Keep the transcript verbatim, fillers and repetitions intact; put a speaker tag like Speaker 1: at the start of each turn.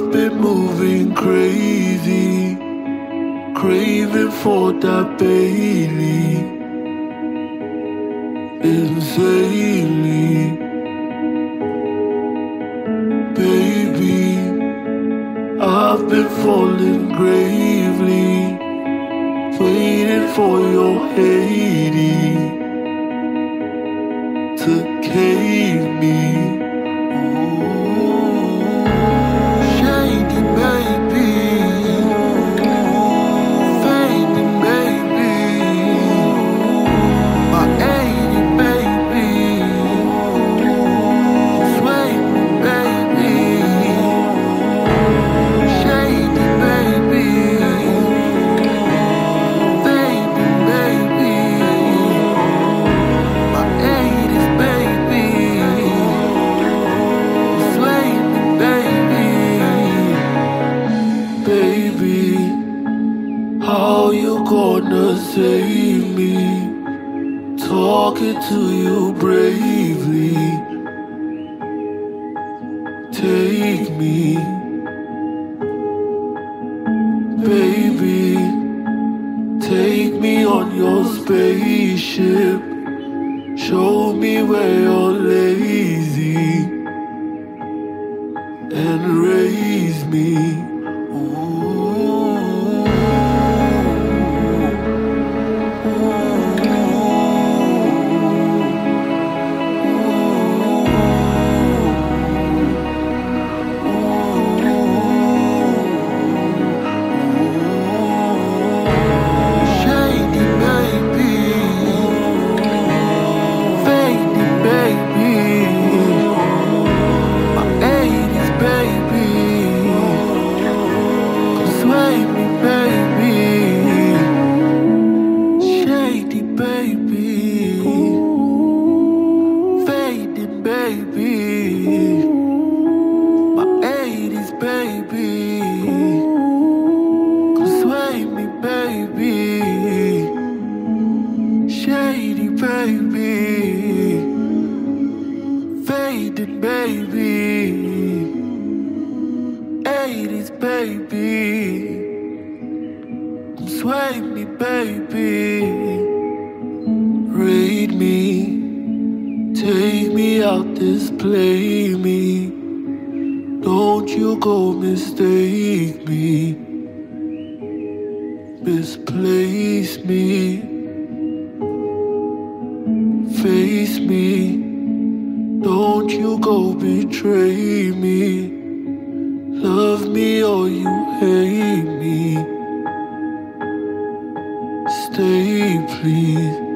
Speaker 1: I've been moving crazy, craving for that Bailey, insanely. Baby, I've been falling gravely, waiting for your Haiti to cave me. How you gonna save me? Talking to you bravely. Take me, baby. Take me on your spaceship. Show me where you're lazy and raise me. Baby, my eighties baby, come sway me baby, shady baby, faded baby, eighties baby, come sway me baby, raid me. Take me out this, play me. Don't you go mistake me, misplace me. Face me, don't you go betray me. Love me or you hate me. Stay please.